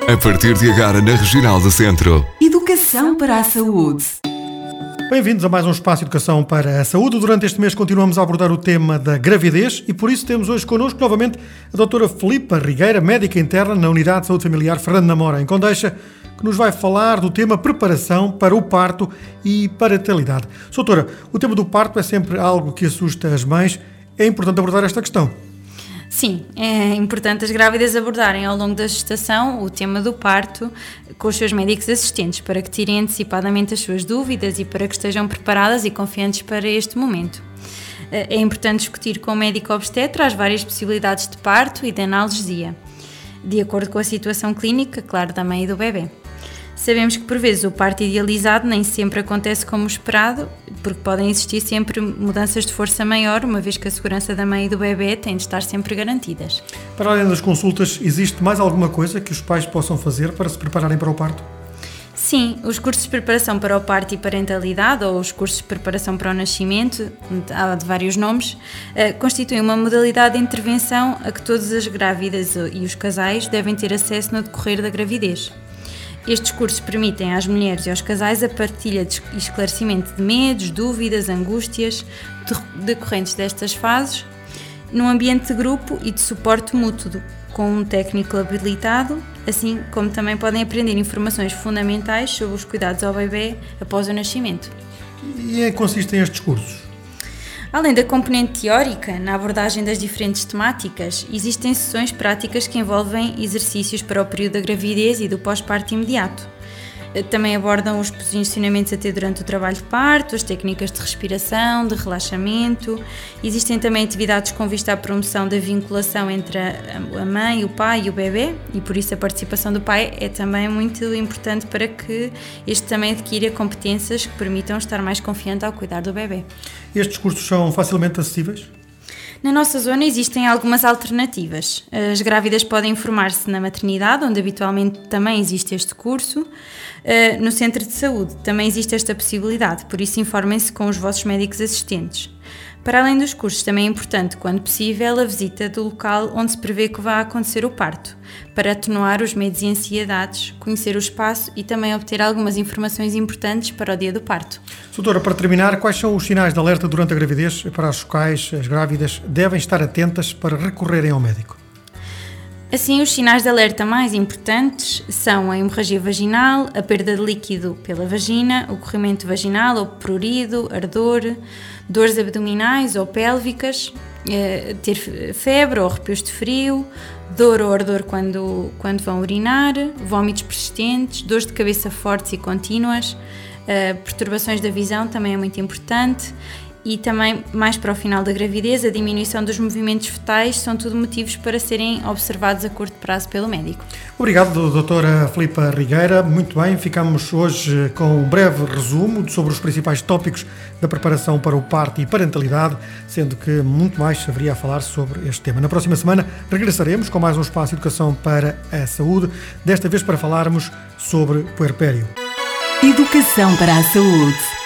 A partir de agora na Regional do Centro. Educação para a saúde. Bem-vindos a mais um Espaço de Educação para a Saúde. Durante este mês continuamos a abordar o tema da gravidez e por isso temos hoje connosco novamente a doutora Filipa Rigueira, médica interna na Unidade de Saúde Familiar Fernando Namora, em Condeixa, que nos vai falar do tema preparação para o parto e parentalidade. Doutora, o tema do parto é sempre algo que assusta as mães. É importante abordar esta questão. Sim, é importante as grávidas abordarem ao longo da gestação o tema do parto com os seus médicos assistentes para que tirem antecipadamente as suas dúvidas e para que estejam preparadas e confiantes para este momento. É importante discutir com o médico obstetra as várias possibilidades de parto e de analgesia, de acordo com a situação clínica, claro, da mãe e do bebê. Sabemos que, por vezes, o parto idealizado nem sempre acontece como esperado, porque podem existir sempre mudanças de força maior, uma vez que a segurança da mãe e do bebê tem de estar sempre garantidas. Para além das consultas, existe mais alguma coisa que os pais possam fazer para se prepararem para o parto? Sim, os cursos de preparação para o parto e parentalidade, ou os cursos de preparação para o nascimento, há de vários nomes, constituem uma modalidade de intervenção a que todas as grávidas e os casais devem ter acesso no decorrer da gravidez. Estes cursos permitem às mulheres e aos casais a partilha e esclarecimento de medos, dúvidas, angústias decorrentes destas fases, num ambiente de grupo e de suporte mútuo, com um técnico habilitado, assim como também podem aprender informações fundamentais sobre os cuidados ao bebê após o nascimento. E em que consistem estes cursos? Além da componente teórica, na abordagem das diferentes temáticas, existem sessões práticas que envolvem exercícios para o período da gravidez e do pós-parto imediato. Também abordam os posicionamentos a ter durante o trabalho de parto, as técnicas de respiração, de relaxamento. Existem também atividades com vista à promoção da vinculação entre a mãe, o pai e o bebê, e por isso a participação do pai é também muito importante para que este também adquira competências que permitam estar mais confiante ao cuidar do bebê. Estes cursos são facilmente acessíveis? Na nossa zona existem algumas alternativas. As grávidas podem informar-se na maternidade, onde habitualmente também existe este curso. No centro de saúde também existe esta possibilidade, por isso informem-se com os vossos médicos assistentes. Para além dos cursos, também é importante, quando possível, a visita do local onde se prevê que vai acontecer o parto, para atenuar os medos e ansiedades, conhecer o espaço e também obter algumas informações importantes para o dia do parto. Doutora, para terminar, quais são os sinais de alerta durante a gravidez para os quais as grávidas devem estar atentas para recorrerem ao médico? Assim, os sinais de alerta mais importantes são a hemorragia vaginal, a perda de líquido pela vagina, o corrimento vaginal ou prurido, ardor, dores abdominais ou pélvicas, ter febre ou arrepios de frio, dor ou ardor quando vão urinar, vômitos persistentes, dores de cabeça fortes e contínuas, perturbações da visão também é muito importante. E também, mais para o final da gravidez, a diminuição dos movimentos fetais são tudo motivos para serem observados a curto prazo pelo médico. Obrigado, doutora Filipa Rigueira. Muito bem, ficamos hoje com um breve resumo sobre os principais tópicos da preparação para o parto e parentalidade, sendo que muito mais haveria a falar sobre este tema. Na próxima semana regressaremos com mais um Espaço de Educação para a Saúde, desta vez para falarmos sobre puerpério. Educação para a saúde.